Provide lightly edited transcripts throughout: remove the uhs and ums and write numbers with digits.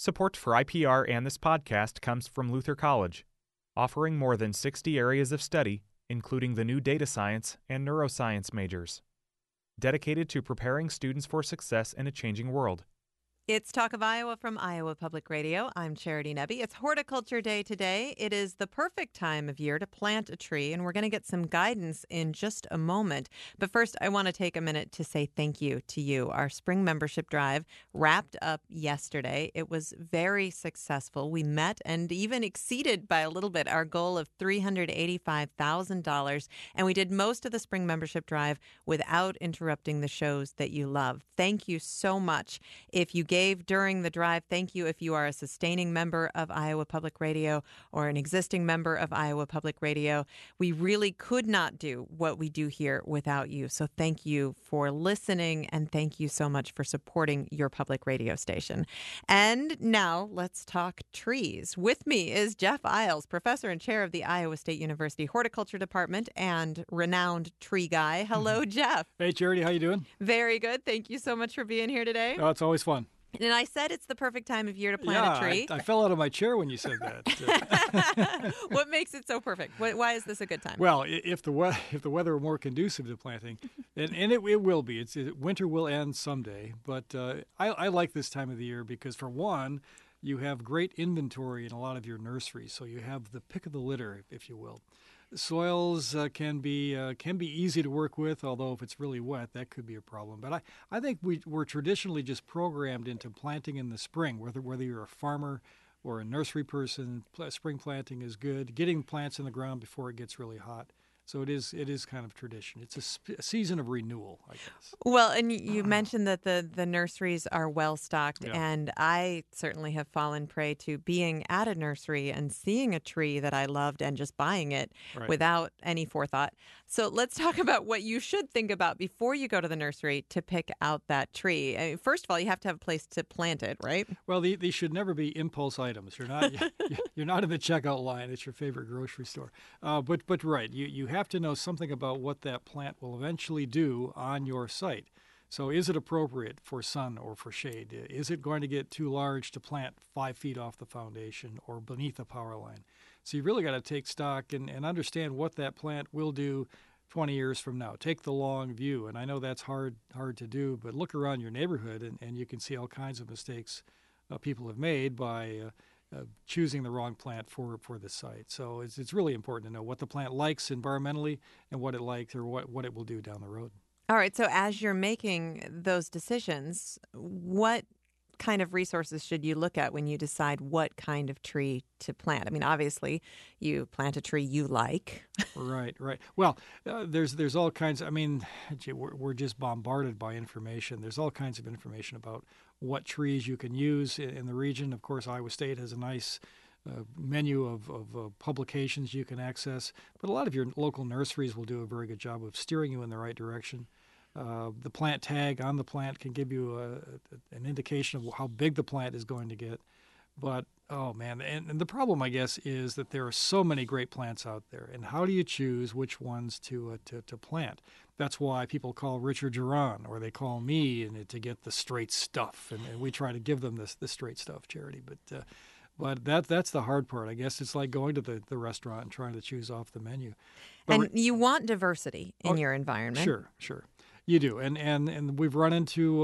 Support for IPR and this podcast comes from Luther College, offering more than 60 areas of study, including the new data science and neuroscience majors, dedicated to preparing students for success in a changing world. It's Talk of Iowa from Iowa Public Radio. I'm Charity Nebbe. It's Horticulture Day today. It is the perfect time of year to plant a tree, and we're going to get some guidance in just a moment. But first, I want to take a minute to say thank you to you. Our spring membership drive wrapped up yesterday. It was very successful. We met and even exceeded by a little bit our goal of $385,000, and we did most of the spring membership drive without interrupting the shows that you love. Thank you so much. If you gave during the drive, thank you. If you are a sustaining member of Iowa Public Radio or an existing member of Iowa Public Radio, we really could not do what we do here without you. So thank you for listening, and thank you so much for supporting your public radio station. And now let's talk trees. With me is Jeff Iles, professor and chair of the Iowa State University Horticulture Department and renowned tree guy. Hello, Jeff. Hey, Charity, how you doing? Very good. Thank you so much for being here today. Oh, it's always fun. And I said it's the perfect time of year to plant a tree. I fell out of my chair when you said that. What makes it so perfect? Why is this a good time? Well, if the weather were more conducive to planting, and it will be. Winter will end someday, but I like this time of the year because, for one, you have great inventory in a lot of your nurseries, so you have the pick of the litter, if you will. Soils can be easy to work with, although if it's really wet, that could be a problem. But I think we're traditionally just programmed into planting in the spring, whether you're a farmer or a nursery person. Spring planting is good. Getting plants in the ground before it gets really hot. So it is kind of tradition. It's a season of renewal, I guess. Well, and you mentioned that the nurseries are well stocked, Yeah. and I certainly have fallen prey to being at a nursery and seeing a tree that I loved and just buying it Right. without any forethought. So let's talk about what you should think about before you go to the nursery to pick out that tree. I mean, first of all, you have to have a place to plant it, right? Well, these should never be impulse items. You're not you're not in the checkout line at your favorite grocery store. But right, you have to know something about what that plant will eventually do on your site. So is it appropriate for sun or for shade? Is it going to get too large to plant 5 feet off the foundation or beneath a power line? So you really got to take stock and understand what that plant will do 20 years from now. Take the long view. And I know that's hard to do, but look around your neighborhood and you can see all kinds of mistakes people have made by choosing the wrong plant for the site. So it's really important to know what the plant likes environmentally and what it likes or what it will do down the road. All right. So as you're making those decisions, what kind of resources should you look at when you decide what kind of tree to plant? I mean, obviously, you plant a tree you like. Right. Well, there's all kinds. I mean, we're just bombarded by information. There's all kinds of information about what trees you can use in the region. Of course, Iowa State has a nice menu of publications you can access, but a lot of your local nurseries will do a very good job of steering you in the right direction. The plant tag on the plant can give you an indication of how big the plant is going to get. But, oh, man, and the problem, I guess, is that there are so many great plants out there. And how do you choose which ones to plant? That's why people call Richard Duran, or they call me to get the straight stuff. And we try to give them the straight stuff, Charity. But that's the hard part. I guess it's like going to the restaurant and trying to choose off the menu. And you want diversity in your environment. Sure. You do. And we've run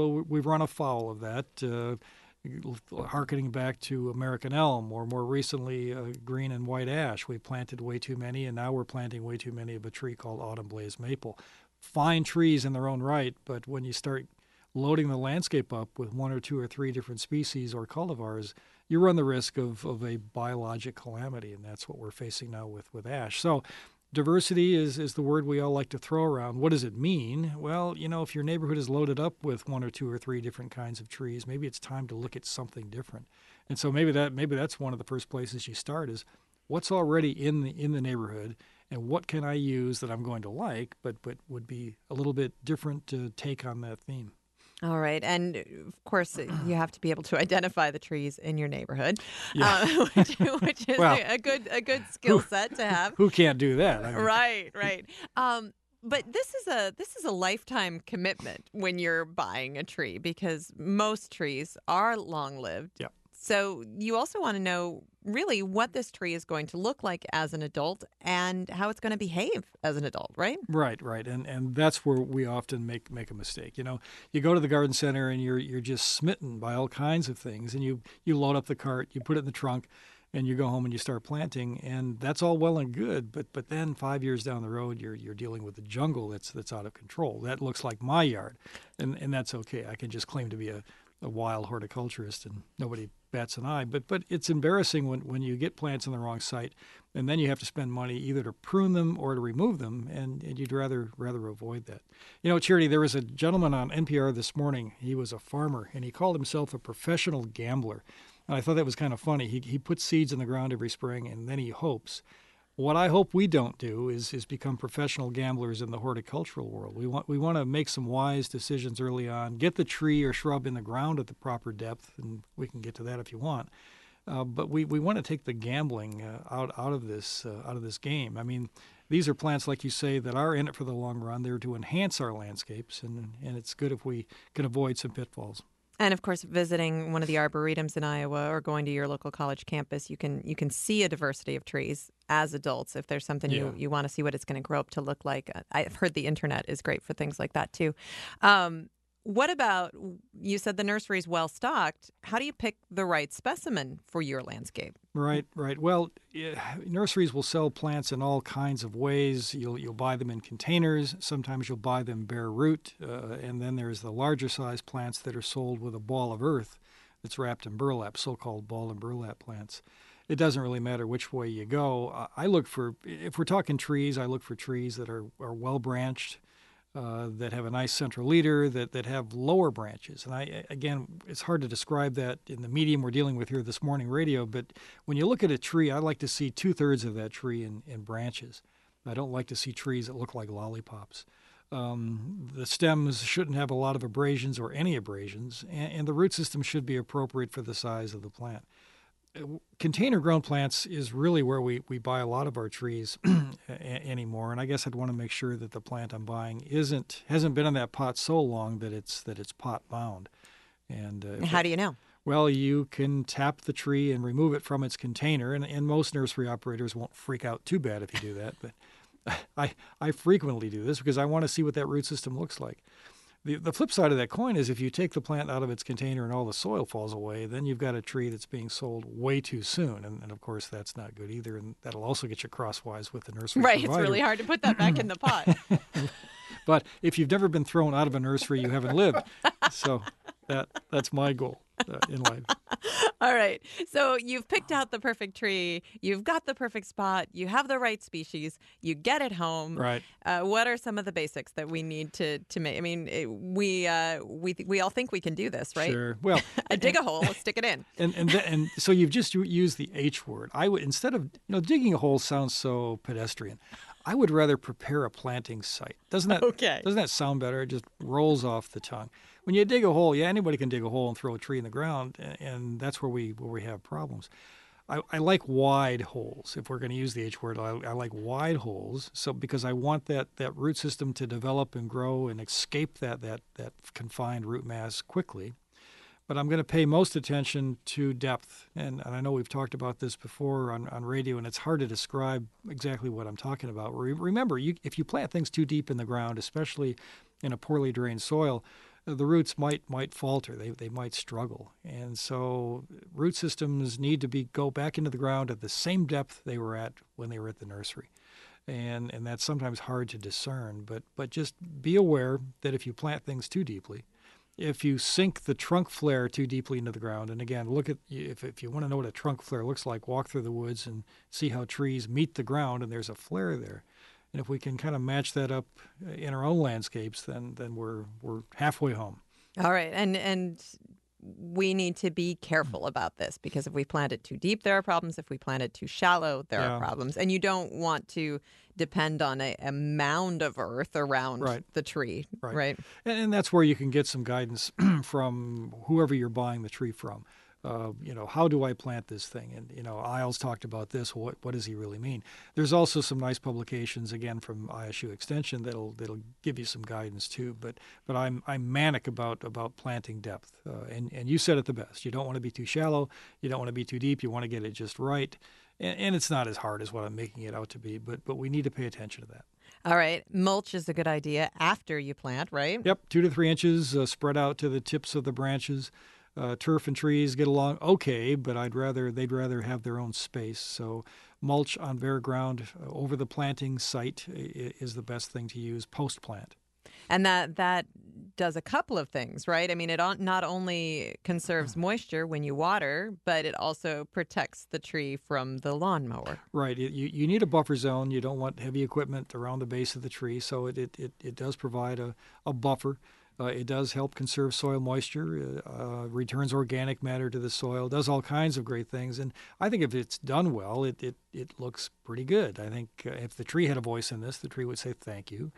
afoul of that, harkening back to American elm, or more recently green and white ash. We planted way too many, and now we're planting way too many of a tree called autumn blaze maple. Fine trees in their own right, but when you start loading the landscape up with 1 or 2 or 3 different species or cultivars, you run the risk of a biologic calamity, and that's what we're facing now with ash. So diversity is the word we all like to throw around. What does it mean? Well, if your neighborhood is loaded up with 1 or 2 or 3 different kinds of trees, maybe it's time to look at something different. And so maybe that's one of the first places you start is what's already in the neighborhood, and what can I use that I'm going to like, but would be a little bit different to take on that theme. All right. And of course, you have to be able to identify the trees in your neighborhood, Yeah. which is a good skill set to have. Who can't do that? I mean, Right. But this is a lifetime commitment when you're buying a tree, because most trees are long-lived. Yep. So you also want to know really what this tree is going to look like as an adult and how it's going to behave as an adult, right? Right. And that's where we often make a mistake. You go to the garden center and you're just smitten by all kinds of things, and you load up the cart, you put it in the trunk, and you go home and you start planting, and that's all well and good. But then 5 years down the road, you're dealing with a jungle that's out of control. That looks like my yard, and that's okay. I can just claim to be a wild horticulturist, and nobody bats an eye. But it's embarrassing when you get plants in the wrong site, and then you have to spend money either to prune them or to remove them, and you'd rather avoid that. Charity, there was a gentleman on NPR this morning. He was a farmer, and he called himself a professional gambler. And I thought that was kind of funny. He puts seeds in the ground every spring, and then he hopes. What I hope we don't do is become professional gamblers in the horticultural world. We want to make some wise decisions early on, get the tree or shrub in the ground at the proper depth, and we can get to that if you want. But we want to take the gambling out of this game. I mean, these are plants, like you say, that are in it for the long run. They're to enhance our landscapes, and it's good if we can avoid some pitfalls. And of course, visiting one of the arboretums in Iowa or going to your local college campus, you can see a diversity of trees as adults. If there's something you want to see what it's going to grow up to look like, I've heard the internet is great for things like that too. What about, you said the nursery is well stocked. How do you pick the right specimen for your landscape? Right. Well, nurseries will sell plants in all kinds of ways. You'll buy them in containers. Sometimes you'll buy them bare root. And then there's the larger size plants that are sold with a ball of earth that's wrapped in burlap, so-called ball and burlap plants. It doesn't really matter which way you go. I look for, if we're talking trees, I look for trees that are well branched, that have a nice central leader, that have lower branches. And again, it's hard to describe that in the medium we're dealing with here this morning, radio, but when you look at a tree, I like to see 2/3 of that tree in branches. I don't like to see trees that look like lollipops. The stems shouldn't have a lot of abrasions or any abrasions, and the root system should be appropriate for the size of the plant. Container-grown plants is really where we buy a lot of our trees anymore, and I guess I'd want to make sure that the plant I'm buying hasn't been in that pot so long that it's pot-bound. And how do you know? Well, you can tap the tree and remove it from its container, and most nursery operators won't freak out too bad if you do that. But I frequently do this because I want to see what that root system looks like. The flip side of that coin is if you take the plant out of its container and all the soil falls away, then you've got a tree that's being sold way too soon. And of course, that's not good either. And that'll also get you crosswise with the nursery Right. provider. It's really hard to put that back in the pot. But if you've never been thrown out of a nursery, you haven't lived. So that's my goal in life. All right. So you've picked out the perfect tree. You've got the perfect spot. You have the right species. You get it home. Right. What are some of the basics that we need to make? I mean, we all think we can do this, right? Sure. Well, dig a hole, let's stick it in. And so you've just used the H word. I would, instead of digging a hole sounds so pedestrian. I would rather prepare a planting site. Doesn't that sound better? It just rolls off the tongue. When you dig a hole, anybody can dig a hole and throw a tree in the ground, and that's where we have problems. I like wide holes. If we're going to use the H word, I like wide holes. So because I want that root system to develop and grow and escape that confined root mass quickly. But I'm going to pay most attention to depth. And I know we've talked about this before on radio, and it's hard to describe exactly what I'm talking about. Remember, if you plant things too deep in the ground, especially in a poorly drained soil, the roots might falter. They might struggle. And so root systems need to go back into the ground at the same depth they were at when they were at the nursery. And that's sometimes hard to discern. But just be aware that if you plant things too deeply, if you sink the trunk flare too deeply into the ground, and again, look at, if you want to know what a trunk flare looks like, walk through the woods and see how trees meet the ground and there's a flare there. And if we can kind of match that up in our own landscapes, then we're halfway home. All right. And we need to be careful about this, because if we plant it too deep, there are problems. If we plant it too shallow, there are problems. And you don't want to depend on a mound of earth around the tree, right? And that's where you can get some guidance from whoever you're buying the tree from. how do I plant this thing? And Isles talked about this. What does he really mean? There's also some nice publications again from ISU Extension that'll give you some guidance too. But I'm manic about planting depth. And you said it the best. You don't want to be too shallow. You don't want to be too deep. You want to get it just right. And it's not as hard as what I'm making it out to be. But we need to pay attention to that. All right. Mulch is a good idea after you plant, right? Yep, 2 to 3 inches spread out to the tips of the branches. Turf and trees get along okay, but they'd rather have their own space. So mulch on bare ground over the planting site is the best thing to use post-plant. And that does a couple of things, right? I mean, it not only conserves moisture when you water, but it also protects the tree from the lawnmower. Right. You need a buffer zone. You don't want heavy equipment around the base of the tree, so it does provide a buffer. It does help conserve soil moisture, returns organic matter to the soil, does all kinds of great things. And I think if it's done well, it looks pretty good. I think if the tree had a voice in this, the tree would say thank you.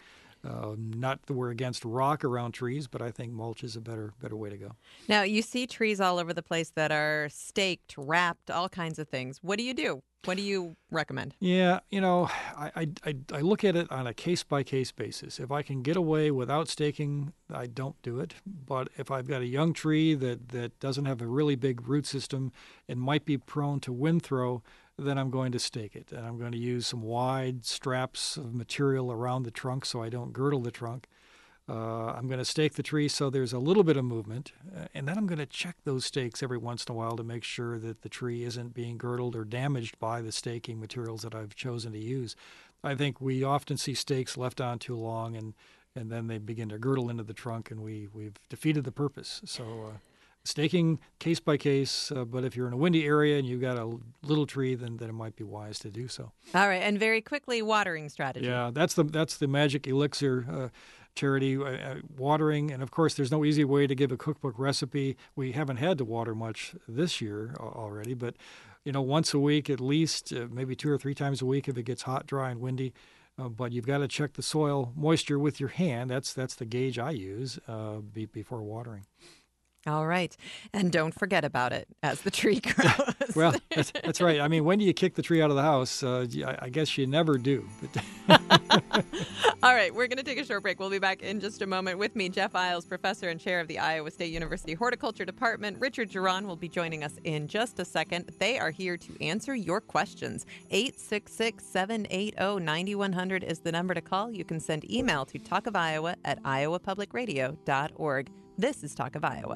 Not that we're against rock around trees, but I think mulch is a better way to go. Now, you see trees all over the place that are staked, wrapped, all kinds of things. What do you do? What do you recommend? Yeah, I look at it on a case-by-case basis. If I can get away without staking, I don't do it. But if I've got a young tree that doesn't have a really big root system and might be prone to wind throw, then I'm going to stake it. And I'm going to use some wide straps of material around the trunk so I don't girdle the trunk. I'm going to stake the tree so there's a little bit of movement, and then I'm going to check those stakes every once in a while to make sure that the tree isn't being girdled or damaged by the staking materials that I've chosen to use. I think we often see stakes left on too long, and then they begin to girdle into the trunk, and we've defeated the purpose. So staking case by case, but if you're in a windy area and you've got a little tree, then it might be wise to do so. All right, and very quickly, watering strategy. Yeah, that's the magic elixir. Charity, watering, and of course there's no easy way to give a cookbook recipe. We haven't had to water much this year already, but once a week at least, maybe 2 or 3 times a week if it gets hot, dry, and windy. But you've got to check the soil moisture with your hand. That's the gauge I use before watering. All right. And don't forget about it as the tree grows. Well, that's right. I mean, when do you kick the tree out of the house? I guess you never do. All right. We're going to take a short break. We'll be back in just a moment. With me, Jeff Isles, professor and chair of the Iowa State University Horticulture Department. Richard Geron will be joining us in just a second. They are here to answer your questions. 866-780-9100 is the number to call. You can send email to talkofiowa@iowapublicradio.org. This is Talk of Iowa.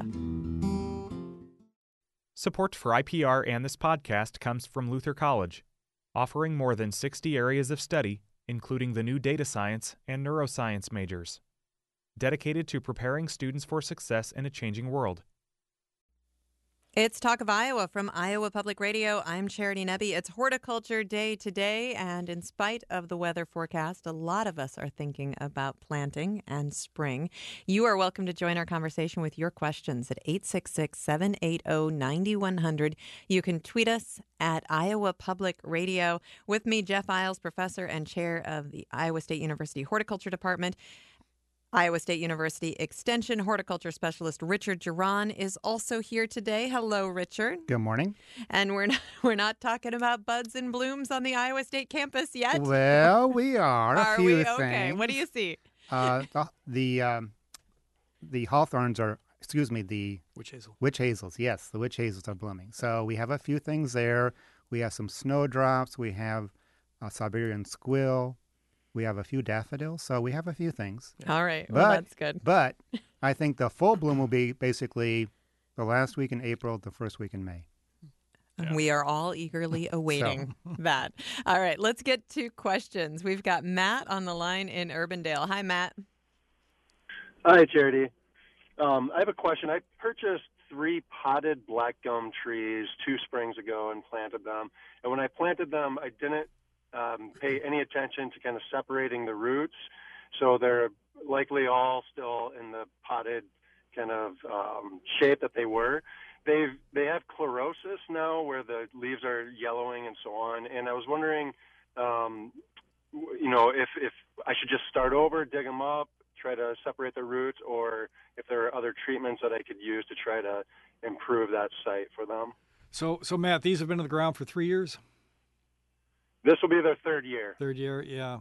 Support for IPR and this podcast comes from Luther College, offering more than 60 areas of study, including the new data science and neuroscience majors, dedicated to preparing students for success in a changing world. It's Talk of Iowa from Iowa Public Radio. I'm Charity Nebbe. It's Horticulture Day today, and in spite of the weather forecast, a lot of us are thinking about planting and spring. You are welcome to join our conversation with your questions at 866-780-9100. You can tweet us at Iowa Public Radio. With me, Jeff Isles, professor and chair of the Iowa State University Horticulture Department. Iowa State University Extension horticulture specialist Richard Geron is also here today. Hello, Richard. Good morning. And we're not talking about buds and blooms on the Iowa State campus yet. Well, we are. Are a few we? things. Okay. What do you see? The hawthorns are, the witch hazels. Yes, the witch hazels are blooming. So we have a few things there. We have some snowdrops. We have a Siberian squill. We have a few daffodils, so we have a few things. All right. Well, that's good. But I think the full bloom will be basically the last week in April, the first week in May. Yeah. We are all eagerly awaiting that. All right. Let's get to questions. We've got Matt on the line in Urbandale. Hi, Matt. Hi, Charity. I have a question. I purchased 3 potted black gum trees 2 springs ago and planted them. And when I planted them, I didn't pay any attention to kind of separating the roots, so they're likely all still in the potted kind of shape that they were. They have chlorosis now, where the leaves are yellowing and so on. And I was wondering, if I should just start over, dig them up, try to separate the roots, or if there are other treatments that I could use to try to improve that site for them. So Matt, these have been in the ground for 3 years? This will be their third year. Third year, yeah.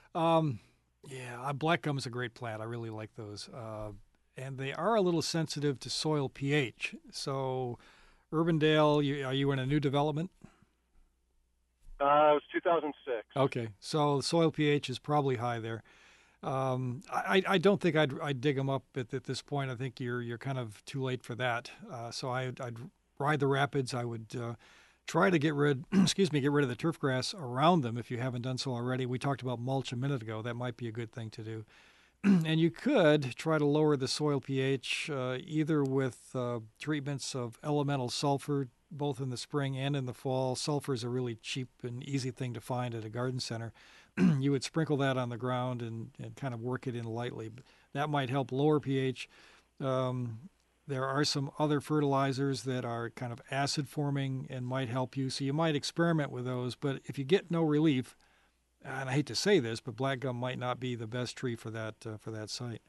Black gum is a great plant. I really like those. And they are a little sensitive to soil pH. So, Urbandale, are you in a new development? It was 2006. Okay, so the soil pH is probably high there. I don't think I'd dig them up at this point. I think you're kind of too late for that. So I'd ride the rapids. I would try to get rid of the turf grass around them if you haven't done so already. We talked about mulch a minute ago. That might be a good thing to do. And you could try to lower the soil pH either with treatments of elemental sulfur, both in the spring and in the fall. Sulfur is a really cheap and easy thing to find at a garden center. You would sprinkle that on the ground and kind of work it in lightly. That might help lower pH. There are some other fertilizers that are kind of acid forming and might help you. So you might experiment with those. But if you get no relief, and I hate to say this, but black gum might not be the best tree for that site.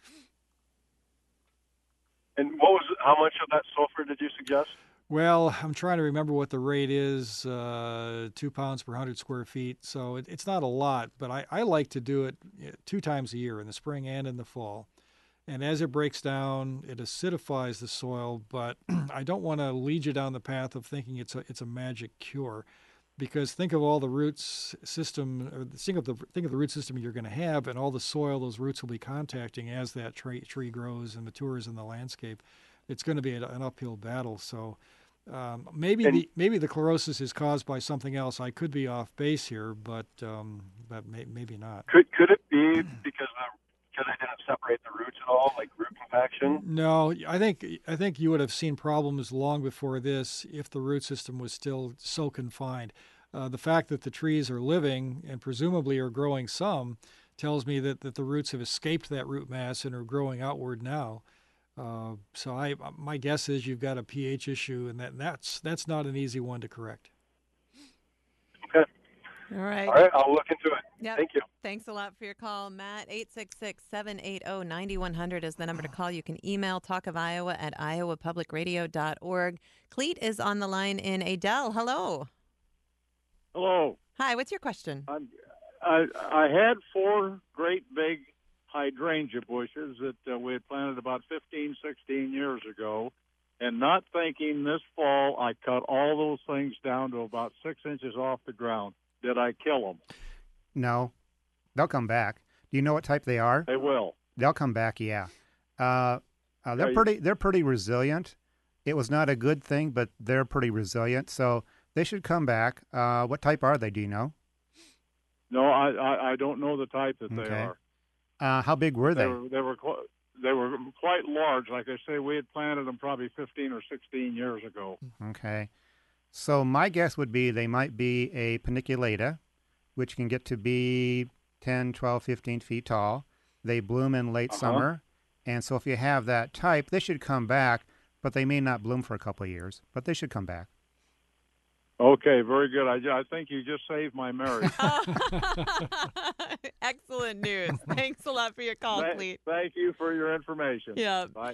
And how much of that sulfur did you suggest? Well, I'm trying to remember what the rate is, 2 pounds per 100 square feet. So it's not a lot, but I like to do it 2 times a year, in the spring and in the fall. And as it breaks down, it acidifies the soil, but I don't want to lead you down the path of thinking it's a magic cure. Because think of all the roots system, or think of the root system you're going to have, and all the soil those roots will be contacting as that tree grows and matures in the landscape. It's going to be an uphill battle. So maybe the chlorosis is caused by something else. I could be off base here, but maybe not. Could it be because I didn't separate the roots at all, like root compaction? No, I think you would have seen problems long before this if the root system was still so confined. The fact that the trees are living and presumably are growing some tells me that the roots have escaped that root mass and are growing outward now. So my guess is you've got a pH issue, and that's not an easy one to correct. Okay. All right. All right, I'll look into it. Yep. Thank you. Thanks a lot for your call, Matt. 866-780-9100 is the number to call. You can email talkofiowa@iowapublicradio.org. Cleet is on the line in Adel. Hello. Hello. Hi, what's your question? I had 4 great big hydrangea bushes that we had planted about 15, 16 years ago, and not thinking this fall I cut all those things down to about 6 inches off the ground. Did I kill them? No, they'll come back. Do you know what type they are? They will. They'll come back. Yeah, they're pretty resilient. It was not a good thing, but they're pretty resilient, so they should come back. What type are they? Do you know? No, I don't know the type that they are. How big were they? They were quite large. Like I say, we had planted them probably 15 or 16 years ago. Okay. So my guess would be they might be a paniculata, which can get to be 10, 12, 15 feet tall. They bloom in late summer. And so if you have that type, they should come back, but they may not bloom for a couple of years, but they should come back. Okay, very good. I think you just saved my marriage. Excellent news. Thanks a lot for your call, Cleet. Thank you for your information. Yeah. Bye.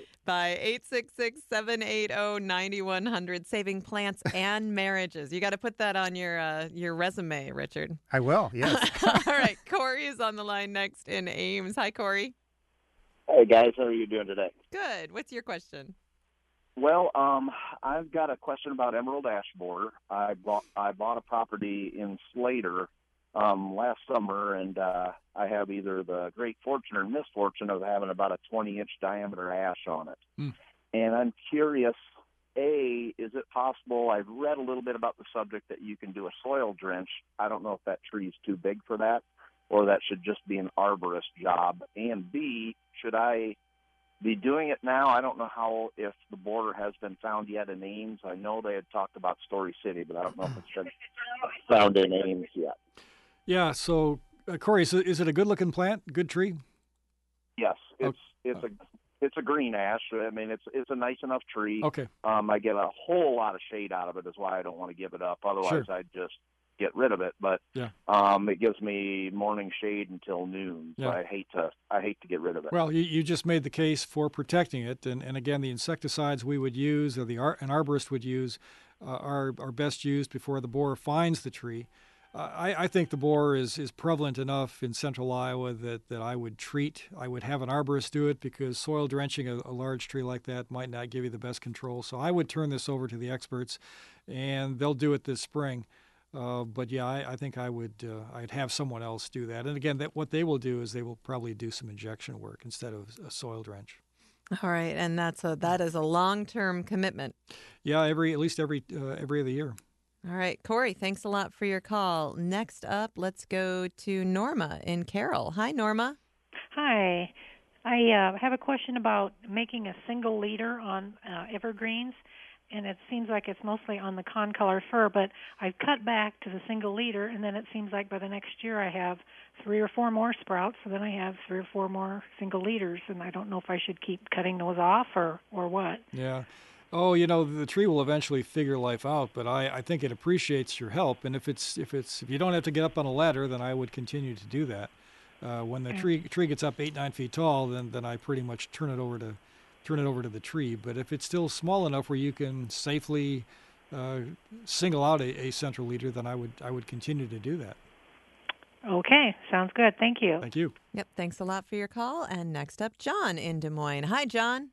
866-780-9100. Saving plants and marriages. You got to put that on your resume, Richard. I will, yes. All right. Corey is on the line next in Ames. Hi, Corey. Hey, guys. How are you doing today? Good. What's your question? Well, I've got a question about emerald ash borer. I bought a property in Slater last summer, and I have either the great fortune or misfortune of having about a 20-inch diameter ash on it. And I'm curious, A, is it possible, I've read a little bit about the subject, that you can do a soil drench. I don't know if that tree is too big for that, or that should just be an arborist job. And B, should I be doing it now? I don't know if the border has been found yet in Ames. I know they had talked about Story City, but I don't know if it's been found in Ames yet. Yeah. So, Corey, is it a good-looking plant? Good tree? Yes, it's a green ash. I mean, it's a nice enough tree. Okay. I get a whole lot of shade out of it. Is why I don't want to give it up. Otherwise, Sure. I'd just get rid of it, but Yeah. it gives me morning shade until noon. So Yeah. I hate to get rid of it. Well, you just made the case for protecting it, and again, the insecticides we would use, or an arborist would use, are best used before the borer finds the tree. I think the borer is prevalent enough in central Iowa that I would have an arborist do it, because soil drenching a large tree like that might not give you the best control. So I would turn this over to the experts, and they'll do it this spring. But yeah, I think I'd have someone else do that. And again, what they will do is they will probably do some injection work instead of a soil drench. All right, and that is a long-term commitment. Yeah, at least every other year. All right, Corey, thanks a lot for your call. Next up, let's go to Norma in Carroll. Hi, Norma. Hi. I have a question about making a single leader on evergreens, and it seems like it's mostly on the concolor fir, but I've cut back to the single leader, and then it seems like by the next year I have 3 or 4 more sprouts, so then I have 3 or 4 more single leaders, and I don't know if I should keep cutting those off or what. Yeah. Oh, the tree will eventually figure life out, but I think it appreciates your help. And if you don't have to get up on a ladder, then I would continue to do that. When the tree gets up 8-9 feet tall, then I pretty much turn it over to the tree. But if it's still small enough where you can safely single out a central leader, then I would continue to do that. Okay, sounds good. Thank you. Thank you. Yep, thanks a lot for your call. And next up, John in Des Moines. Hi, John.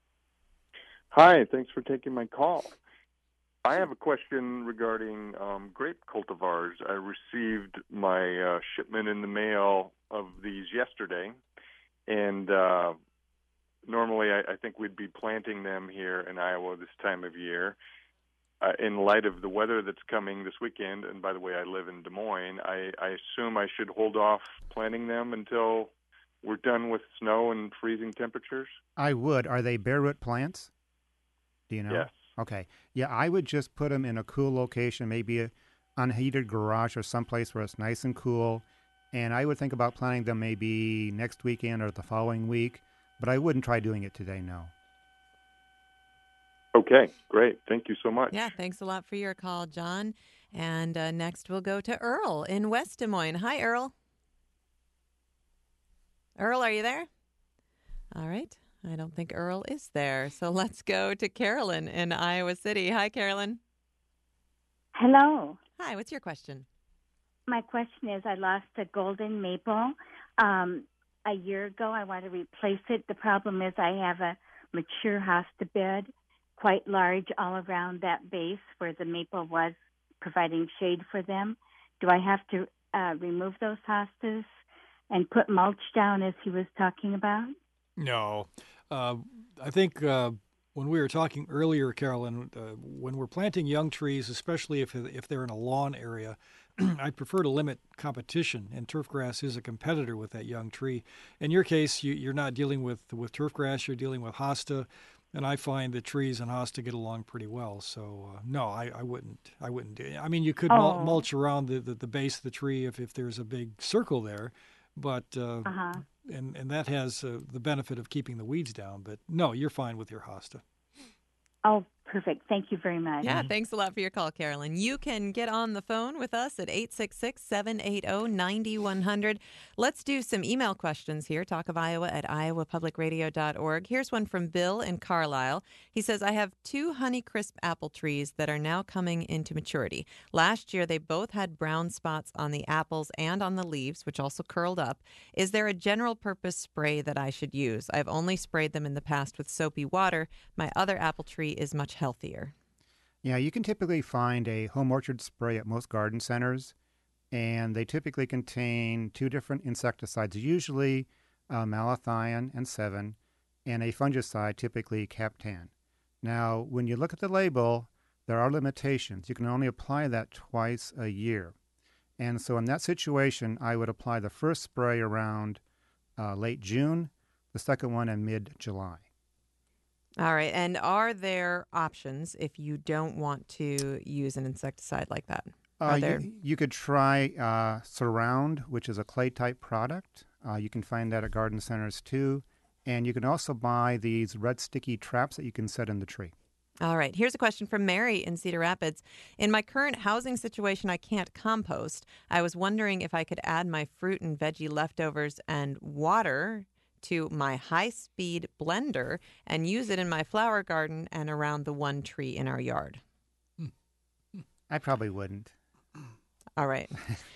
Hi, thanks for taking my call. I have a question regarding grape cultivars. I received my shipment in the mail of these yesterday, and normally I think we'd be planting them here in Iowa this time of year. In light of the weather that's coming this weekend, and by the way, I live in Des Moines, I assume I should hold off planting them until we're done with snow and freezing temperatures? I would. Are they bare root plants? Do you know? Yes. Okay. Yeah, I would just put them in a cool location, maybe an unheated garage or someplace where it's nice and cool. And I would think about planting them maybe next weekend or the following week, but I wouldn't try doing it today, no. Okay, great. Thank you so much. Yeah, thanks a lot for your call, John. And next we'll go to Earl in West Des Moines. Hi, Earl. Earl, are you there? All right. I don't think Earl is there. So let's go to Carolyn in Iowa City. Hi, Carolyn. Hello. Hi, what's your question? My question is, I lost a golden maple a year ago. I want to replace it. The problem is I have a mature hosta bed, quite large all around that base where the maple was, providing shade for them. Do I have to remove those hostas and put mulch down as he was talking about? No. I think when we were talking earlier, Carolyn, when we're planting young trees, especially if they're in a lawn area, I'd prefer to limit competition, and turfgrass is a competitor with that young tree. In your case, you're not dealing with turfgrass, you're dealing with hosta, and I find that trees and hosta get along pretty well. So no, I wouldn't do it. I mean, you could mulch around the base of the tree if there's a big circle there, but and that has the benefit of keeping the weeds down. But no, you're fine with your hosta. Oh, perfect. Thank you very much. Yeah, thanks a lot for your call, Carolyn. You can get on the phone with us at 866-780-9100. Let's do some email questions here. Talk of Iowa at iowapublicradio.org. Here's one from Bill in Carlisle. He says, I have 2 Honeycrisp apple trees that are now coming into maturity. Last year, they both had brown spots on the apples and on the leaves, which also curled up. Is there a general purpose spray that I should use? I've only sprayed them in the past with soapy water. My other apple tree is much healthier. Yeah, you can typically find a home orchard spray at most garden centers, and they typically contain 2 different insecticides, usually malathion and 7, and a fungicide, typically Captan. Now, when you look at the label, there are limitations. You can only apply that twice a year. And so in that situation, I would apply the first spray around late June, the second one in mid-July. All right. And are there options if you don't want to use an insecticide like that? You could try Surround, which is a clay-type product. You can find that at garden centers, too. And you can also buy these red sticky traps that you can set in the tree. All right. Here's a question from Mary in Cedar Rapids. In my current housing situation, I can't compost. I was wondering if I could add my fruit and veggie leftovers and water to my high-speed blender and use it in my flower garden and around the one tree in our yard. I probably wouldn't. All right.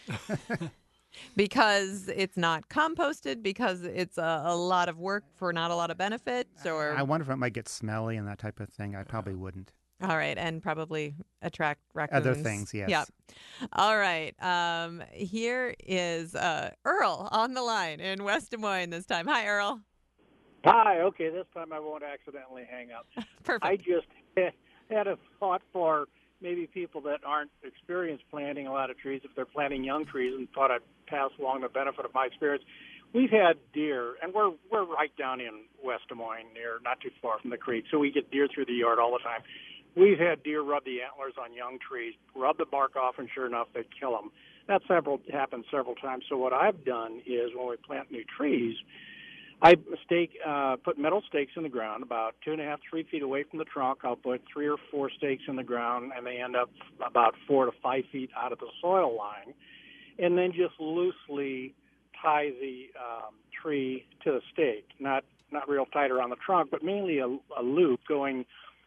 Because it's not composted, because it's a lot of work for not a lot of benefits, or I wonder if it might get smelly and that type of thing. I probably wouldn't. all right, and probably attract raccoons. Other things, yes. Yep. All right. Here is Earl on the line in West Des Moines this time. Hi, Earl. Hi. Okay, this time I won't accidentally hang up. Perfect. I just had a thought for maybe people that aren't experienced planting a lot of trees, if they're planting young trees, and thought I'd pass along the benefit of my experience. We've had deer, and we're right down in West Des Moines, not too far from the creek, so we get deer through the yard all the time. We've had deer rub the antlers on young trees, rub the bark off, and sure enough, they kill them. That's happened several times. So what I've done is when we plant new trees, I put metal stakes in the ground about 2.5, 3 feet away from the trunk. I'll put 3 or 4 stakes in the ground, and they end up about 4 to 5 feet out of the soil line, and then just loosely tie the tree to the stake, not real tight around the trunk, but mainly a loop going,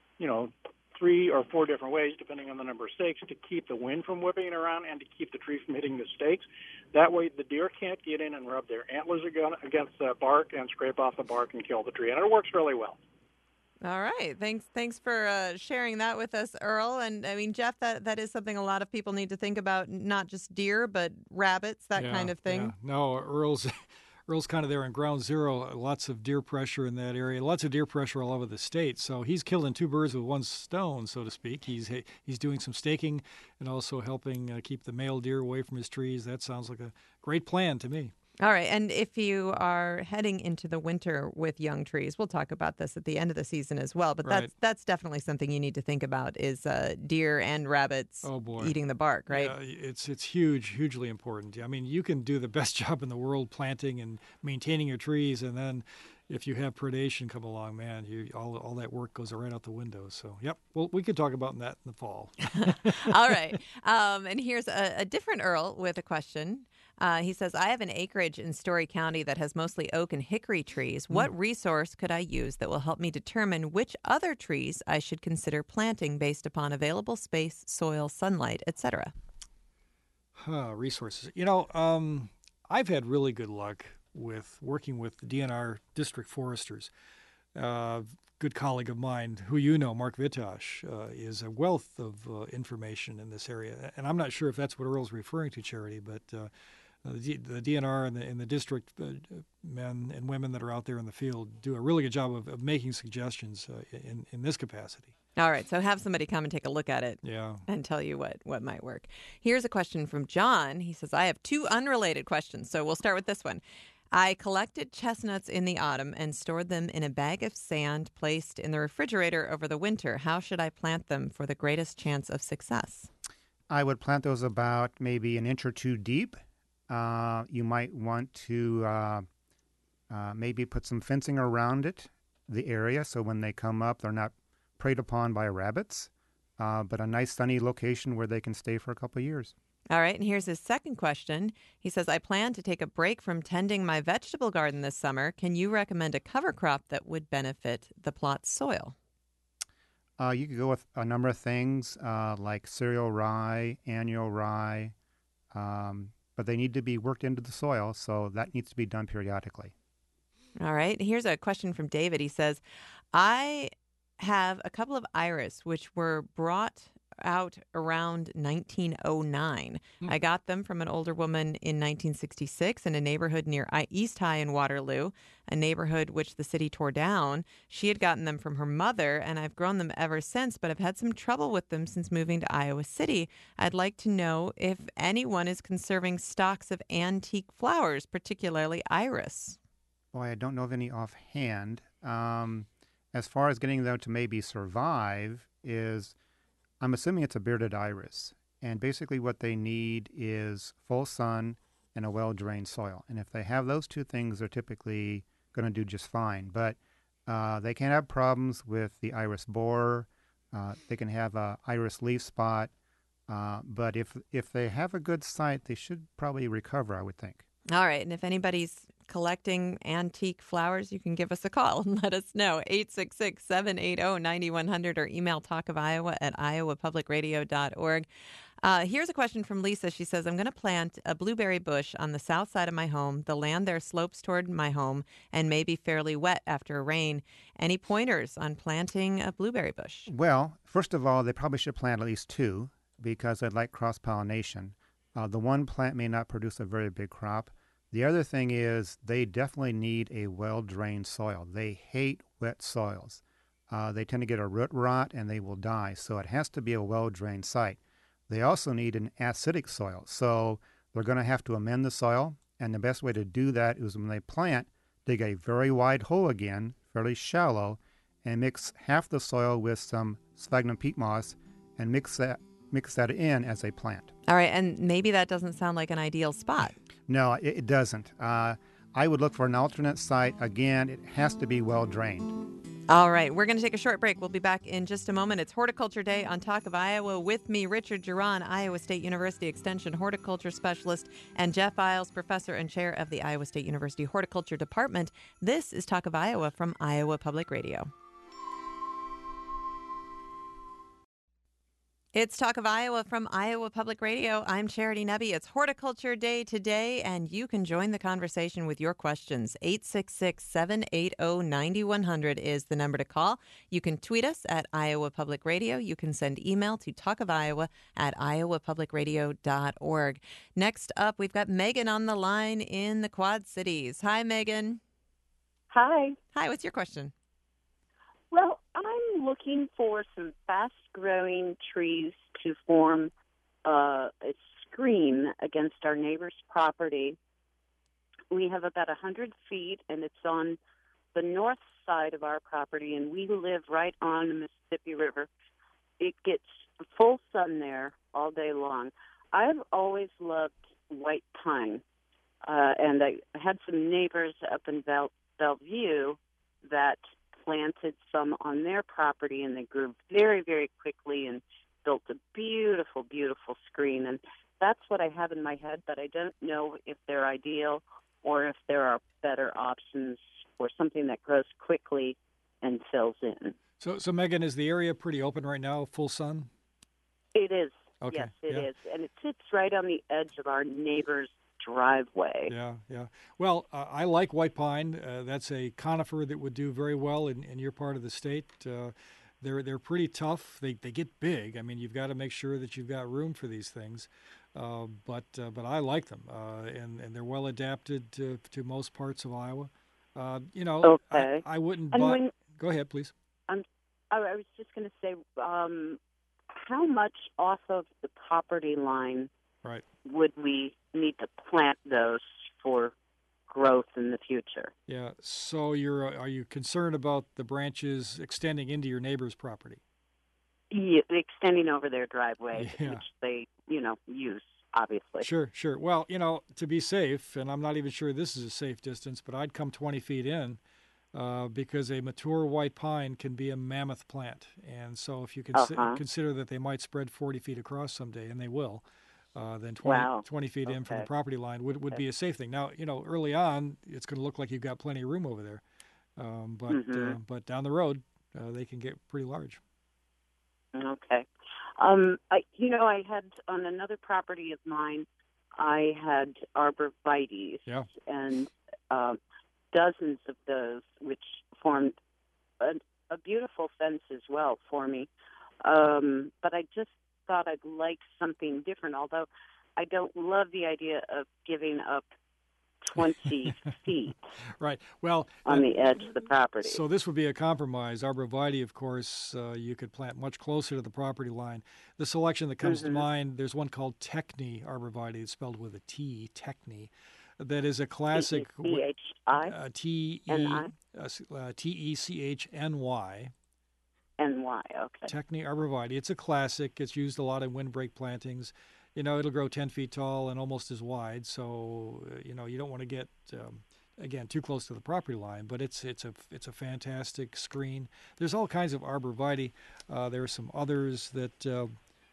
3 or 4 different ways, depending on the number of stakes, to keep the wind from whipping it around and to keep the tree from hitting the stakes. That way the deer can't get in and rub their antlers against the bark and scrape off the bark and kill the tree. And it works really well. All right. Thanks for sharing that with us, Earl. And I mean, Jeff, that is something a lot of people need to think about, not just deer, but rabbits, that kind of thing. Yeah. No, Earl's kind of there in ground zero. Lots of deer pressure in that area. Lots of deer pressure all over the state. So he's killing 2 birds with 1 stone, so to speak. He's doing some staking and also helping keep the male deer away from his trees. That sounds like a great plan to me. All right. And if you are heading into the winter with young trees, we'll talk about this at the end of the season as well. But right. that's definitely something you need to think about is deer and rabbits eating the bark, right? Yeah, it's hugely important. I mean, you can do the best job in the world planting and maintaining your trees, and then if you have predation come along, man, all that work goes right out the window. So, yep. Well, we could talk about that in the fall. All right. And here's a different Earl with a question. He says, I have an acreage in Story County that has mostly oak and hickory trees. What resource could I use that will help me determine which other trees I should consider planting based upon available space, soil, sunlight, etc.? Resources. I've had really good luck with working with the DNR district foresters. Good colleague of mine, who Mark Vitosh, is a wealth of information in this area. And I'm not sure if that's what Earl's referring to, Charity, but the DNR and the district men and women that are out there in the field do a really good job of making suggestions in this capacity. All right, so have somebody come and take a look at it and tell you what might work. Here's a question from John. He says, I have 2 unrelated questions, so we'll start with this one. I collected chestnuts in the autumn and stored them in a bag of sand placed in the refrigerator over the winter. How should I plant them for the greatest chance of success? I would plant those about maybe an inch or 2 deep. You might want to maybe put some fencing around the area, so when they come up, they're not preyed upon by rabbits, but a nice sunny location where they can stay for a couple of years. All right, and here's his second question. He says, I plan to take a break from tending my vegetable garden this summer. Can you recommend a cover crop that would benefit the plot's soil? You could go with a number of things like cereal rye, annual rye, but they need to be worked into the soil, so that needs to be done periodically. All right. Here's a question from David. He says, I have a couple of iris which were brought out around 1909. I got them from an older woman in 1966 in a neighborhood near East High in Waterloo, a neighborhood which the city tore down. She had gotten them from her mother, and I've grown them ever since, but I've had some trouble with them since moving to Iowa City. I'd like to know if anyone is conserving stocks of antique flowers, particularly iris. Boy, I don't know of any offhand. As far as getting them to maybe survive I'm assuming it's a bearded iris, and basically what they need is full sun and a well-drained soil. And if they have those 2 things, they're typically going to do just fine. But they can have problems with the iris borer, They can have a iris leaf spot, but if they have a good site, they should probably recover, I would think. All right. And if anybody's collecting antique flowers, you can give us a call and let us know. 866-780-9100 or email talkofiowa@iowapublicradio.org. Here's a question from Lisa. She says, I'm going to plant a blueberry bush on the south side of my home. The land there slopes toward my home and may be fairly wet after a rain. Any pointers on planting a blueberry bush? Well, first of all, they probably should plant at least two because I'd like cross-pollination. The one plant may not produce a very big crop. The other thing is they definitely need a well-drained soil. They hate wet soils. They tend to get a root rot and they will die, so it has to be a well-drained site. They also need an acidic soil, so they're going to have to amend the soil, and the best way to do that is when they plant, dig a very wide hole again, fairly shallow, and mix half the soil with some sphagnum peat moss and mix that in as they plant. All right, and maybe that doesn't sound like an ideal spot. No, it doesn't. I would look for an alternate site. Again, it has to be well drained. All right, we're going to take a short break. We'll be back in just a moment. It's Horticulture Day on Talk of Iowa with me, Richard Geron, Iowa State University Extension Horticulture Specialist, and Jeff Isles, Professor and Chair of the Iowa State University Horticulture Department. This is Talk of Iowa from Iowa Public Radio. It's Talk of Iowa from Iowa Public Radio. I'm Charity Nebbe. It's Horticulture Day today, and you can join the conversation with your questions. 866-780-9100 is the number to call. You can tweet us at Iowa Public Radio. You can send email to talkofiowa@iowapublicradio.org. Next up, we've got Megan on the line in the Quad Cities. Hi, Megan. Hi. Hi, what's your question? Well, I'm looking for some fast-growing trees to form a screen against our neighbor's property. We have about 100 feet, and it's on the north side of our property, and we live right on the Mississippi River. It gets full sun there all day long. I've always loved white pine, and I had some neighbors up in Bellevue that planted some on their property, and they grew very, very quickly and built a beautiful, beautiful screen. And that's what I have in my head, but I don't know if they're ideal or if there are better options for something that grows quickly and fills in. So Megan, is the area pretty open right now, full sun? It is. Okay. Yes, it is. And it sits right on the edge of our neighbor's driveway. Yeah. Well, I like white pine. That's a conifer that would do very well in your part of the state. They're pretty tough. They get big. I mean, you've got to make sure that you've got room for these things. But I like them, and they're well adapted to most parts of Iowa. Okay. I wouldn't. Go ahead, please. I was just going to say, how much off of the property line would we need to plant those for growth in the future? Yeah. So are you concerned about the branches extending into your neighbor's property? Yeah, extending over their driveway, which they, use, obviously. Sure. Well, to be safe, and I'm not even sure this is a safe distance, but I'd come 20 feet in because a mature white pine can be a mammoth plant. And so if you consider that they might spread 40 feet across someday, and they will, then 20 feet in from the property line would be a safe thing. Now, early on, it's going to look like you've got plenty of room over there. But down the road, they can get pretty large. Okay. I had on another property of mine, I had arborvitaes and dozens of those, which formed a beautiful fence as well for me. But I just thought I'd like something different, although I don't love the idea of giving up 20 feet on the edge of the property. So this would be a compromise. Arborvitae, of course, you could plant much closer to the property line. The selection that comes to mind, there's one called Techni arborvitae. It's spelled with a T, Techni. That is a classic T-E-C-H-N-Y. N-Y, okay. Techni arborvitae. It's a classic. It's used a lot in windbreak plantings. It'll grow 10 feet tall and almost as wide. So, you don't want to get again, too close to the property line, but it's a fantastic screen. There's all kinds of arborvitae. There are some others that.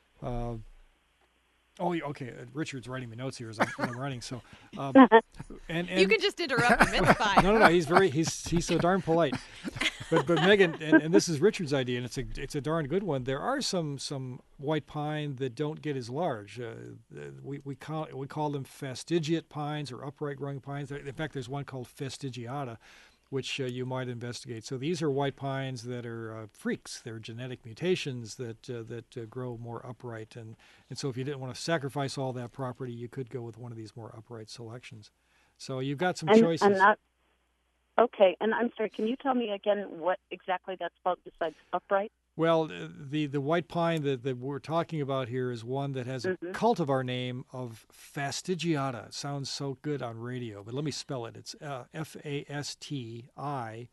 Okay. Richard's writing me notes here as I'm writing. So, and you can just interrupt him. It's fine. No. He's so darn polite. But Megan, and this is Richard's idea, and it's a darn good one. There are some white pine that don't get as large. We call them fastigiate pines or upright growing pines. In fact, there's one called fastigiata, which you might investigate. So these are white pines that are freaks. They're genetic mutations that grow more upright. And so if you didn't want to sacrifice all that property, you could go with one of these more upright selections. So you've got some choices. Okay, and I'm sorry, can you tell me again what exactly that's about besides upright? Well, the white pine that we're talking about here is one that has a cultivar name of fastigiata. It sounds so good on radio, but let me spell it. It's Fastigiata,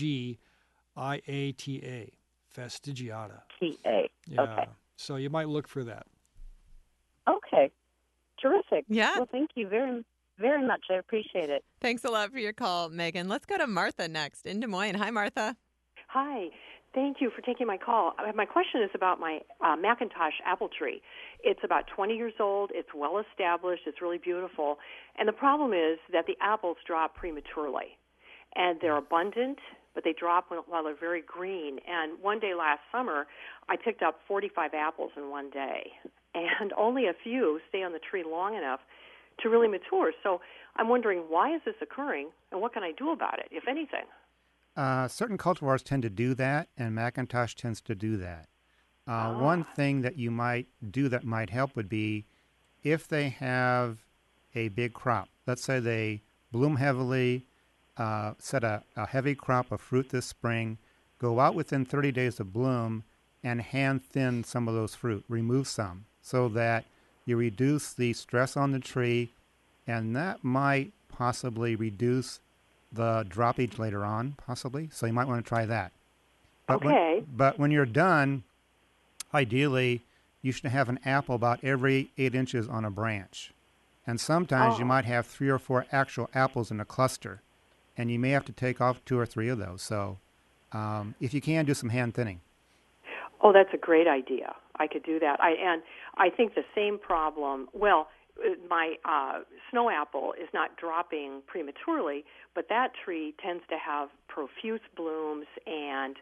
fastigiata. T-A, yeah. Okay. So you might look for that. Okay, terrific. Yeah. Well, thank you very, very much. I appreciate it. Thanks a lot for your call, Megan. Let's go to Martha next in Des Moines. Hi, Martha. Hi. Thank you for taking my call. My question is about my Macintosh apple tree. It's about 20 years old. It's well established. It's really beautiful. And the problem is that the apples drop prematurely. And they're abundant, but they drop while they're very green. And one day last summer, I picked up 45 apples in one day. And only a few stay on the tree long enough to really mature. So I'm wondering, why is this occurring, and what can I do about it, if anything? Certain cultivars tend to do that, and Macintosh tends to do that. One thing that you might do that might help would be if they have a big crop. Let's say they bloom heavily, set a heavy crop of fruit this spring, go out within 30 days of bloom and hand thin some of those fruit, remove some, so that you reduce the stress on the tree, and that might possibly reduce the droppage later on, possibly. So you might want to try that. But okay. But when you're done, ideally, you should have an apple about every 8 inches on a branch. And sometimes you might have 3 or 4 actual apples in a cluster, and you may have to take off 2 or 3 of those. So if you can, do some hand thinning. Oh, that's a great idea. I could do that. I think the same problem, my snow apple is not dropping prematurely, but that tree tends to have profuse blooms, and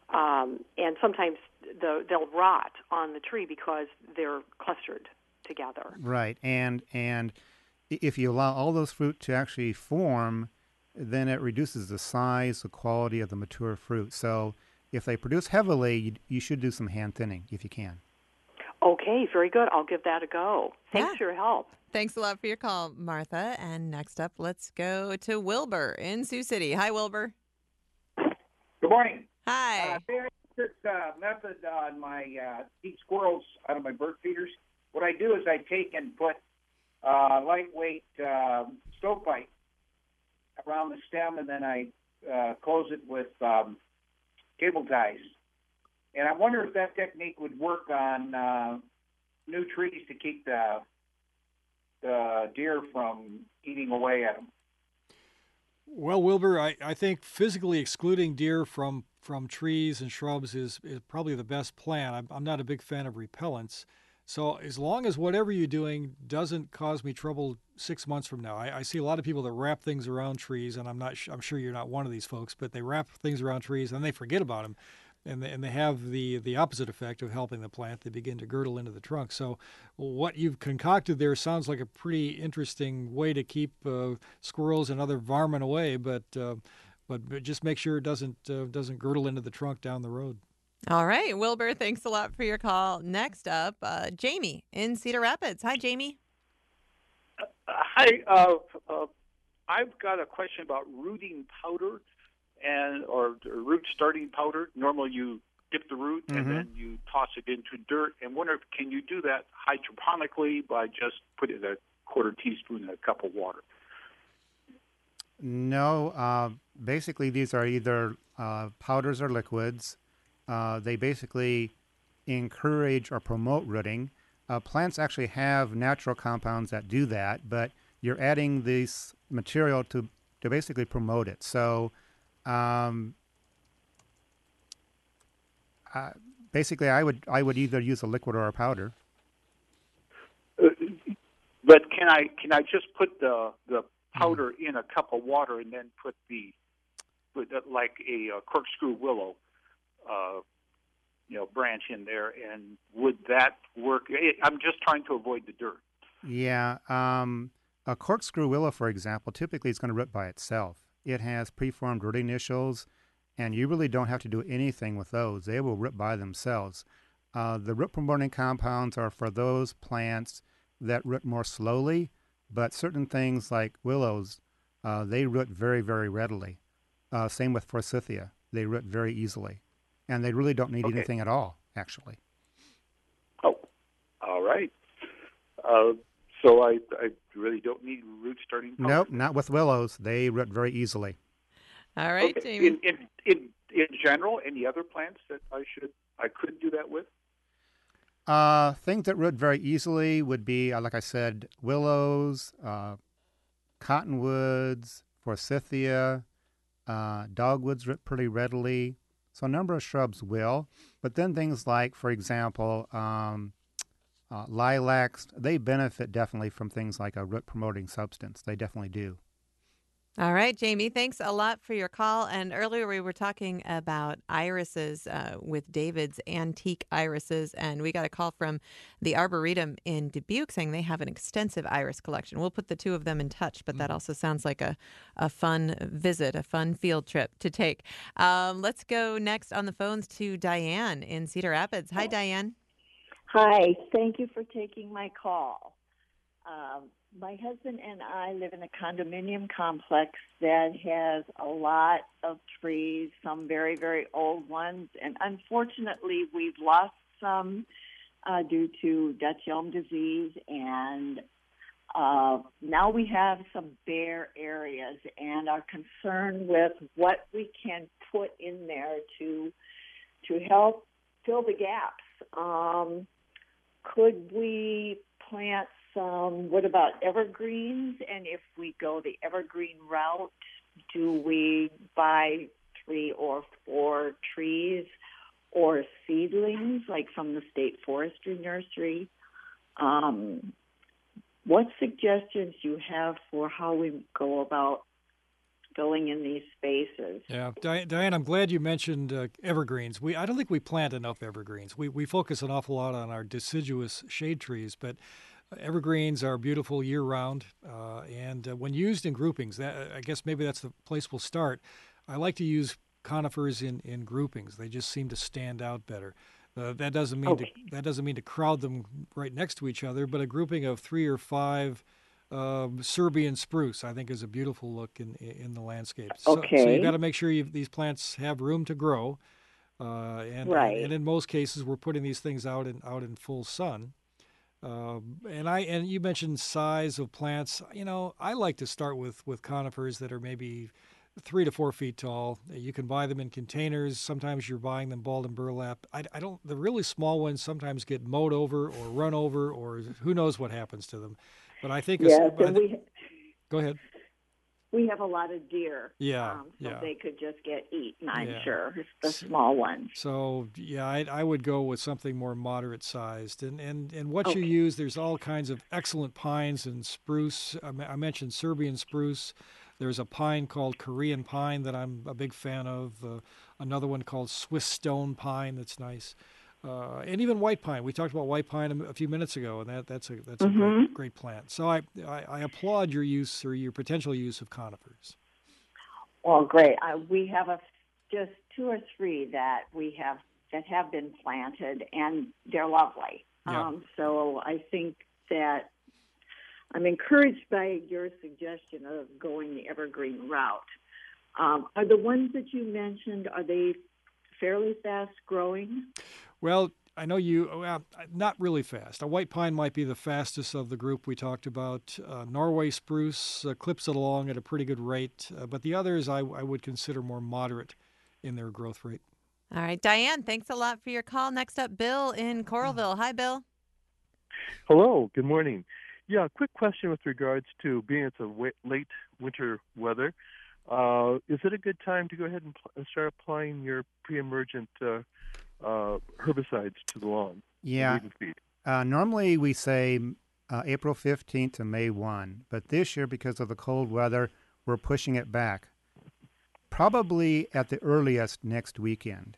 sometimes they'll rot on the tree because they're clustered together. Right, and if you allow all those fruit to actually form, then it reduces the size, the quality of the mature fruit. So if they produce heavily, you should do some hand thinning if you can. Okay, very good. I'll give that a go. Thanks for your help. Thanks a lot for your call, Martha. And next up, let's go to Wilbur in Sioux City. Hi, Wilbur. Good morning. Hi. This method on my keep squirrels out of my bird feeders. What I do is I take and put lightweight stovepipe around the stem, and then I close it with cable ties. And I wonder if that technique would work on new trees to keep the deer from eating away at them. Well, Wilbur, I think physically excluding deer from trees and shrubs is probably the best plan. I'm not a big fan of repellents. So as long as whatever you're doing doesn't cause me trouble 6 months from now. I see a lot of people that wrap things around trees, and I'm sure you're not one of these folks, but they wrap things around trees and they forget about them. And they have the opposite effect of helping the plant. They begin to girdle into the trunk. So what you've concocted there sounds like a pretty interesting way to keep squirrels and other varmint away, but just make sure it doesn't girdle into the trunk down the road. All right, Wilbur, thanks a lot for your call. Next up, Jamie in Cedar Rapids. Hi, Jamie. Hi. I've got a question about rooting powder or root starting powder. Normally you dip the root and then you toss it into dirt. And wonder, can you do that hydroponically by just putting a quarter teaspoon in a cup of water? No. Basically, these are either powders or liquids. They basically encourage or promote rooting. Plants actually have natural compounds that do that, but you're adding this material to to basically promote it. So basically, I would either use a liquid or a powder. But can I just put the powder in a cup of water and then put like a corkscrew willow, branch in there, and would that work? I'm just trying to avoid the dirt. Yeah, a corkscrew willow, for example, typically is going to root by itself. It has preformed root initials, and you really don't have to do anything with those. They will root by themselves. The root promoting compounds are for those plants that root more slowly, but certain things like willows, they root very, very readily. Same with forsythia. They root very easily, and they really don't need anything at all, actually. Oh, all right. So I really don't need root starting powder. Nope, not with willows. They root very easily. All right, okay. Jamie. In general, any other plants that I could do that with? Things that root very easily would be, like I said, willows, cottonwoods, forsythia, dogwoods root pretty readily. So a number of shrubs will. But then things like, for example, lilacs, they benefit definitely from things like a root-promoting substance. They definitely do. All right, Jamie, thanks a lot for your call. And earlier we were talking about irises with David's Antique Irises, and we got a call from the Arboretum in Dubuque saying they have an extensive iris collection. We'll put the two of them in touch, but that also sounds like a fun visit, a fun field trip to take. Let's go next on the phones to Diane in Cedar Rapids. Hi, Diane. Hi, thank you for taking my call. My husband and I live in a condominium complex that has a lot of trees, some very, very old ones, and unfortunately we've lost some due to Dutch elm disease, and now we have some bare areas and are concerned with what we can put in there to help fill the gaps. Could we plant what about evergreens? And if we go the evergreen route, do we buy 3 or 4 trees or seedlings, like from the State Forestry Nursery? What suggestions do you have for how we go about filling in these spaces? Yeah, Diane, I'm glad you mentioned evergreens. I don't think we plant enough evergreens. We focus an awful lot on our deciduous shade trees, but evergreens are beautiful year-round, and when used in groupings, I guess maybe that's the place we'll start. I like to use conifers in groupings. They just seem to stand out better. That doesn't mean to crowd them right next to each other, but a grouping of 3 or 5 Serbian spruce, I think, is a beautiful look in the landscape. So you got to make sure these plants have room to grow, and in most cases, we're putting these things out in full sun. And you mentioned size of plants. I like to start with conifers that are maybe 3 to 4 feet tall. You can buy them in containers. Sometimes you're buying them balled in burlap. The really small ones sometimes get mowed over or run over, or who knows what happens to them. But I think go ahead. We have a lot of deer, so they could just get eaten, I'm sure, the small ones. So, I would go with something more moderate-sized. And what you use, there's all kinds of excellent pines and spruce. I mentioned Serbian spruce. There's a pine called Korean pine that I'm a big fan of, another one called Swiss stone pine that's nice. And even white pine. We talked about white pine a few minutes ago, and that's a great plant. So I applaud your use or your potential use of conifers. Well, great. We have just 2 or 3 that have been planted, and they're lovely. Yeah. So I think that I'm encouraged by your suggestion of going the evergreen route. Are the ones that you mentioned, are they fairly fast growing? Well, I know not really fast. A white pine might be the fastest of the group we talked about. Norway spruce clips it along at a pretty good rate, but the others I would consider more moderate in their growth rate. All right, Diane, thanks a lot for your call. Next up, Bill in Coralville. Hi, Bill. Hello, good morning. Yeah, quick question with regards to being it's a late winter weather. Is it a good time to go ahead and start applying your pre-emergent herbicides to the lawn? Yeah. Normally we say April 15th to May 1, but this year, because of the cold weather, we're pushing it back. Probably at the earliest next weekend.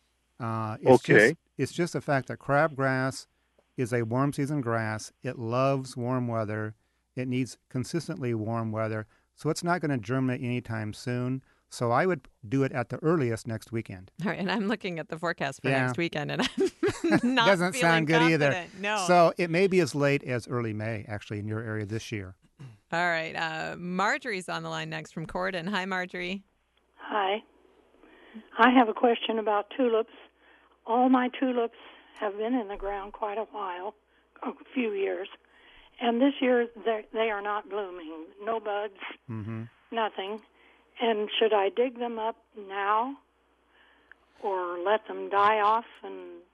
It's just the fact that crabgrass is a warm season grass. It loves warm weather. It needs consistently warm weather. So it's not going to germinate anytime soon. So I would do it at the earliest next weekend. All right, and I'm looking at the forecast for next weekend, and I'm not Doesn't feeling sound good confident. either. No. So it may be as late as early May, actually, in your area this year. All right, Marjorie's on the line next from Corden. Hi, Marjorie. Hi. I have a question about tulips. All my tulips have been in the ground quite a while, a few years, and this year they are not blooming. No buds, nothing. And should I dig them up now or let them die off and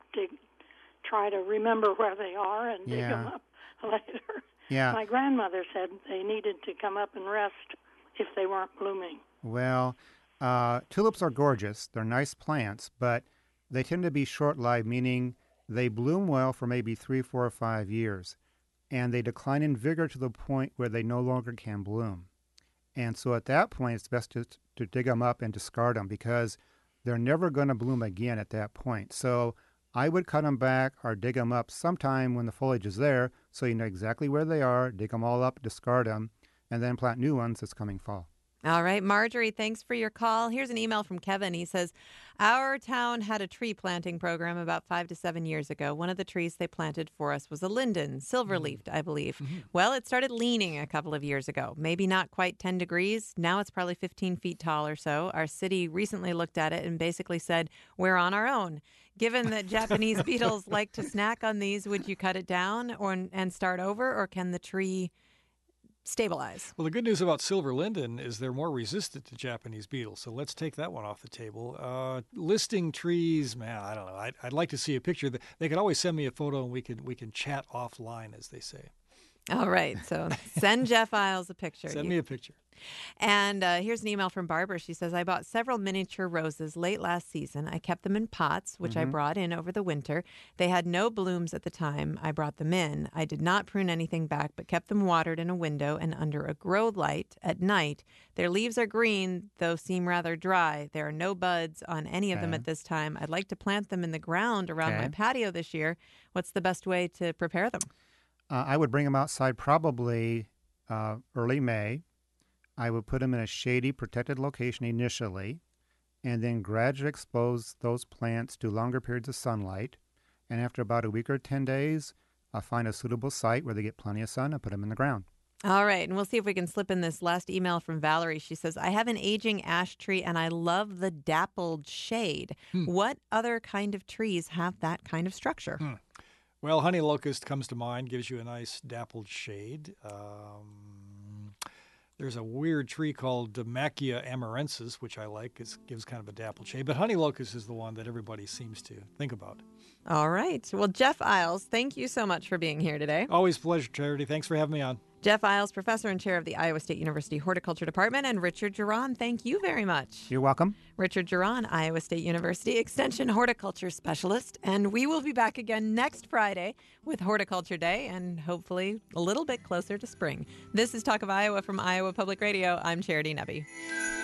try to remember where they are and dig them up later? Yeah. My grandmother said they needed to come up and rest if they weren't blooming. Well, tulips are gorgeous. They're nice plants, but they tend to be short-lived, meaning they bloom well for maybe 3, 4, or 5 years, and they decline in vigor to the point where they no longer can bloom. And so at that point, it's best to dig them up and discard them because they're never going to bloom again at that point. So I would cut them back or dig them up sometime when the foliage is there so you know exactly where they are, dig them all up, discard them, and then plant new ones this coming fall. All right, Marjorie, thanks for your call. Here's an email from Kevin. He says, our town had a tree planting program about 5 to 7 years ago. One of the trees they planted for us was a linden, silver-leafed, I believe. Well, it started leaning a couple of years ago, maybe not quite 10 degrees. Now it's probably 15 feet tall or so. Our city recently looked at it and basically said, we're on our own. Given that Japanese beetles like to snack on these, would you cut it down and start over, or can the tree stabilize? Well, the good news about silver linden is they're more resistant to Japanese beetles, so let's take that one off the table. Listing trees, man, I don't know. I'd like to see a picture. They could always send me a photo, and we can chat offline, as they say. All right, so send Jeff Isles a picture. Send me a picture. And here's an email from Barbara. She says, I bought several miniature roses late last season. I kept them in pots, which I brought in over the winter. They had no blooms at the time I brought them in. I did not prune anything back, but kept them watered in a window and under a grow light at night. Their leaves are green, though seem rather dry. There are no buds on any of them at this time. I'd like to plant them in the ground around my patio this year. What's the best way to prepare them? I would bring them outside probably early May. I would put them in a shady, protected location initially, and then gradually expose those plants to longer periods of sunlight. And after about a week or 10 days, I'll find a suitable site where they get plenty of sun and put them in the ground. All right, and we'll see if we can slip in this last email from Valerie. She says, I have an aging ash tree, and I love the dappled shade. What other kind of trees have that kind of structure? Well, honey locust comes to mind, gives you a nice dappled shade. There's a weird tree called Macchia amarensis, which I like. It gives kind of a dappled shade. But honey locust is the one that everybody seems to think about. All right. Well, Jeff Isles, thank you so much for being here today. Always a pleasure, Charity. Thanks for having me on. Jeff Isles, professor and chair of the Iowa State University Horticulture Department, and Richard Geron, thank you very much. You're welcome. Richard Geron, Iowa State University Extension Horticulture Specialist, and we will be back again next Friday with Horticulture Day and hopefully a little bit closer to spring. This is Talk of Iowa from Iowa Public Radio. I'm Charity Nebbe.